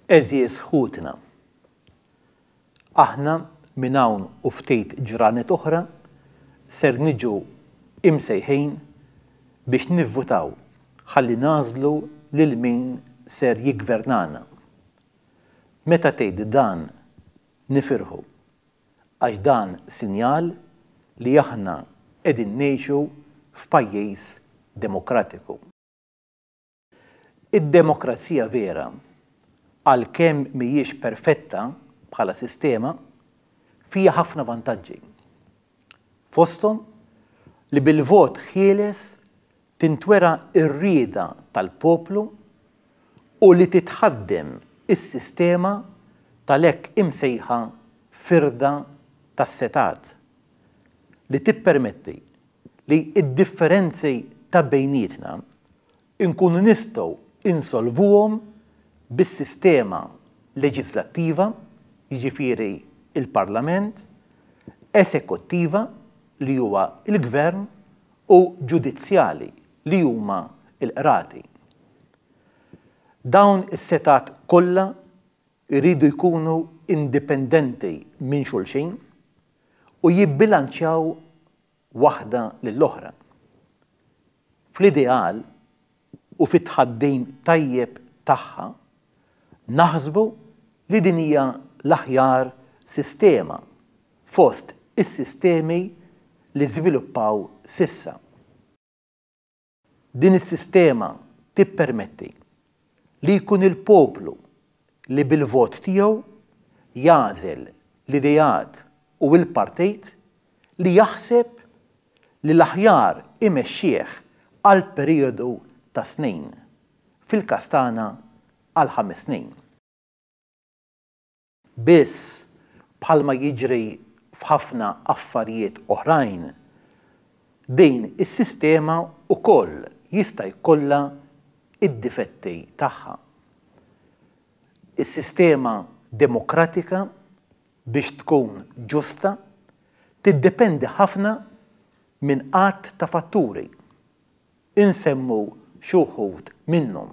Eżies ħutna. Aħna minn hawn u ftit ġranet oħra ser niġu imsejħin biex nivvutaw ħalli nażlu lil min ser jiggvernana. Meta tgħid dan nifirħu għax dan sinjal li aħna qegħdin ngħixu f'pajjiż demokratiku. Id-demokrazija vera għalkemm mhijiex perfetta bħala sistema fija ħafna vantaġġi. Fosthom li bil-vot ħieles tintwera r-rieda tal-poplu u li titħaddem is-sistema tal-hekk imsejħa firda tas-setat li tippermetti li d-differenzi ta' bejnietna inkunu nistgħu insolvuhom bis-sistema leġislattiva, jiġifieri il-Parlament, esekuttiva li huwa il-Gvern u ġudizzjali li huma l-qrati. Dawn is-setat kollha jridu jkunu indipendenti minn xulxin u jibbilanċjaw waħda lill-oħra. Fl-ideal u fit-tħaddin tajjeb tagħha naħsbu li din hija l-aħjar sistema fost is-sistemi li żviluppaw sissa. Din is-sistema tippermetti li jkun il-poplu li bil-vot tiegħu jagħżel l-idejat u l-partit li jaħseb li l-aħjar imexxih għal perjodu ta' snin, fil-kastana għal 5 snin. Biss bħalma jiġri f'ħafna affarijiet oħrajn, din is-sistema wkoll jista' jkollha id-difetti tagħha. Is-sistema demokratika biex tkun ġusta tiddependi ħafna minn qatt ta' fatturi. Insemmu xi wħud minnhom.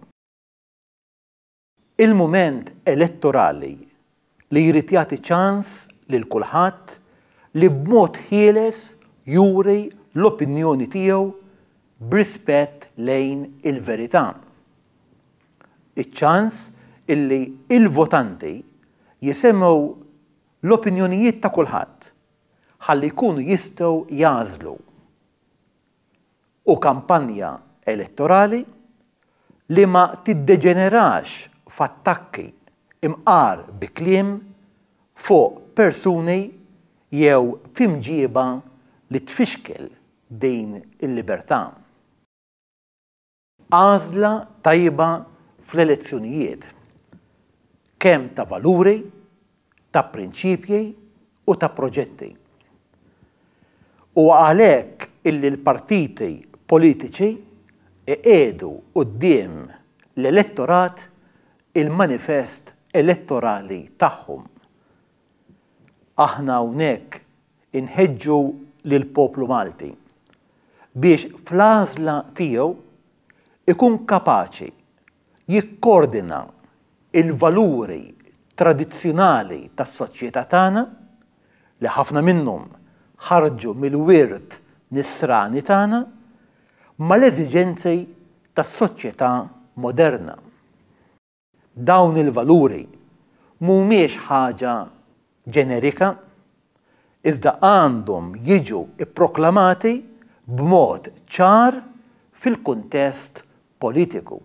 Il-mument elettorali li jrid jagħti ċans lil kulħadd li b'mod ħieles juri l-opinjoni tiegħu b'rispett lejn il-verità. Iċ-ċans illi il-votanti jisemgħu l-opinjonijiet ta' kulħadd ħalli jkunu jistgħu jagħżlu. U kampanja elettorali li ma tiddeġenerax f'attakki imqar bi kliem fuq persuni jew f'imġieba li tfixkel din il-libertà. Għażla tajba fl-elezzjonijiet, kemm ta' valuri, ta' prinċipji u ta' proġetti. U għalhekk illi l-partiti politiċi qiegħdu quddiem l-elettorat il-manifest elettorali tagħhom. Aħna hawnhekk inħeġġu lill-poplu Malti biex fl-għażla tiegħu ikun kapaċi jikkoordina il-valuri tradizzjonali tas-soċjetà tagħna li ħafna minnhom ħarġu mill-wirt nisrani tagħna mal-eżiġenzi tas-soċjetà moderna. Dawn il-valuri mhumiex ħaġa ġenerika, iżda għandhom jiġu ipproklamati b'mod ċar fil-kuntest politiku.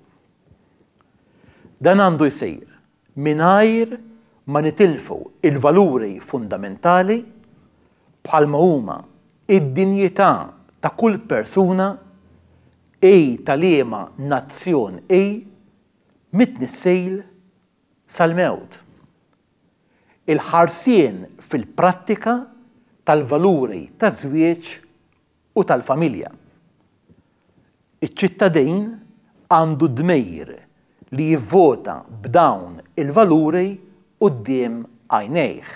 Dan għandu jsir mingħajr ma nitilfu il-valuri fundamentali bħalma huma id-dinjità ta' kull persuna tal-liema nazzjon mitnissejl sal-mewt. Il-ħarsien fil-prattika tal-valuri taż-żwieġ u tal-familja. Iċ-ċittadin għandu dmejr li jivvota b'dawn il-valuri quddiem għajnejh.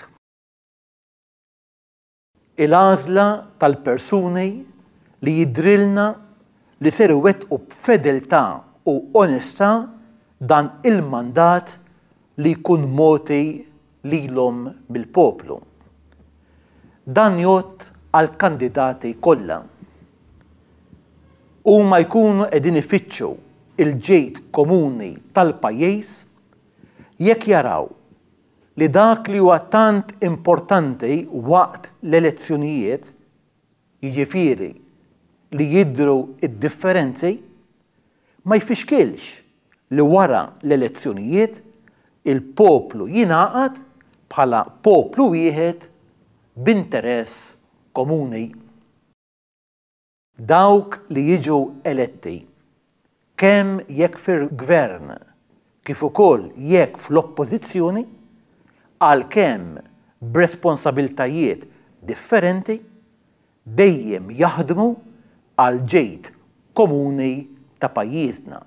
Il-għażla tal-persuni li jidrilna li ser iwettqu b'fedeltà u onestà dan il-mandat li jkun moti lilhom mill-poplu. Dan jgħod għall-kandidati kollha. Huma jkunu qegħdin ifittxu il-ġejt komuni tal-pajjiż jekk jaraw li dak li huwa tant importanti waqt l-elezzjonijiet, jiġifieri li jidhru id-differenzi, ma jfixkilx li wara l-elezzjonijiet il-poplu jingħaqad bħala poplu wieħed b'interess komuni. Dawk li jiġu eletti kemm jekk fil-gvern kif ukoll jekk fl-oppożizzjoni għalkemm b'responsabiltajiet differenti dejjem jaħdmu għal ġejt komuni ta' pajjiżna.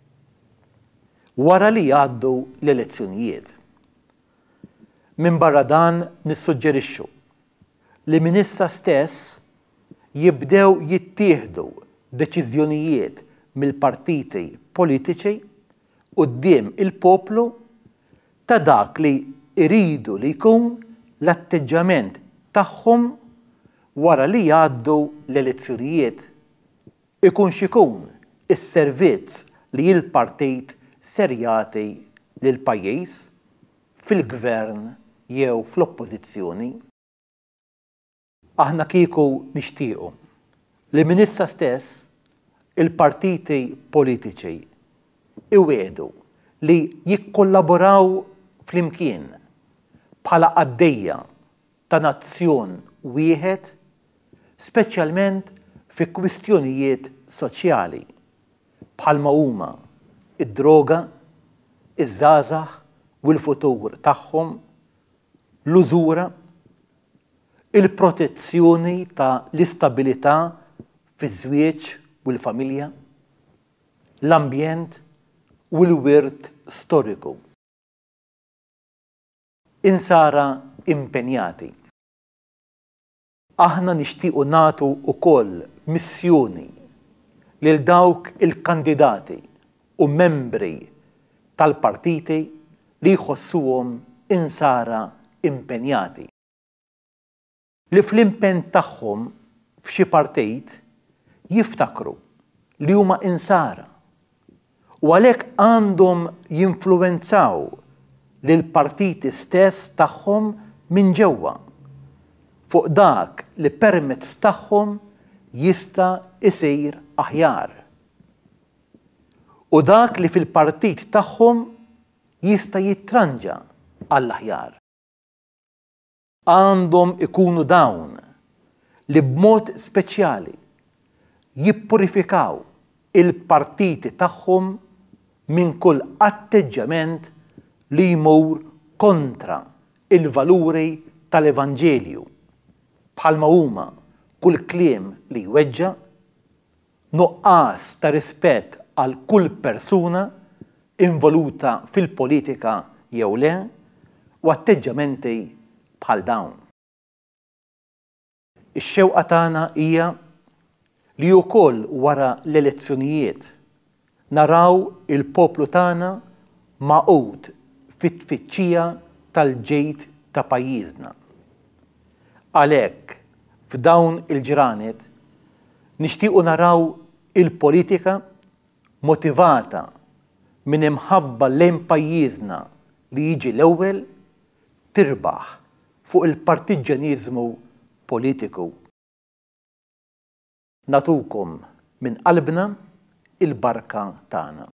Wara li jgħaddu l-elezzjonijiet. Minn barra dan nissuġġerixxu li minn issa stess jibdew jittieħdu deċiżjonijiet mill-partiti politiċi quddiem il-poplu ta' dak li jridu li jkun l-atteġġament tagħhom wara li jgħaddu l-elezzjonijiet. Ikun x'ikun is-servizz li l-partit ser jagħti lill-pajjiż fil-gvern jew fl-oppożizzjoni. Aħna kieku nixtiequ li minn issa stess il-partiti politiċi iwedu li jikkollaboraw flimkien bħala għaddejja ta' nazzjon wieħed, speċjalment fi kwistjonijiet soċjali bħalma huma id-droga, iż-żgħażagħ u l-futur tagħhom, l-użura, il-protezzjoni ta' l-istabilità fiż-żwieġ u l-familja, l-ambjent u l-wirt storiku. Insara impenjati. Aħna nixtiequ nagħtu wkoll missjoni lil dawk il-kandidati u membri tal-partiti li jħossuhom insara impenjati. Li fl-impenn tagħhom f'xi partit jiftakru li huma insara u għalhekk għandhom jinfluwenzaw lil partiti stess tagħhom minn ġewwa fuq dak li permezz tagħhom jista' isir aħjar. U dak li fil-partit tagħhom jista' jittranġa għall-aħjar. Għandhom ikunu dawn li b'mod speċjali jippurifikaw il-partiti tagħhom minn kull atteġġament li jmur kontra il-valuri tal-Evanġelju bħalma huma kull kliem li jweġġa', nuqqas ta' rispett għal kull persuna involuta fil-politika jew le u atteġġamenti bħal dawn. Ix-xewqa tagħna hija li wkoll wara l-elezzjonijiet naraw il-poplu tagħna maqut fit-tfittxija tal-ġejt ta' pajjiżna. Għalhekk f'dawn il-ġranet nixtiequ naraw il-politika motivata minn imħabba lejn pajjiżna li jiġi l-ewwel tirbaħ fuq il-partiġjaniżmu politiku. Natukom minn qalbna il-barka tagħna.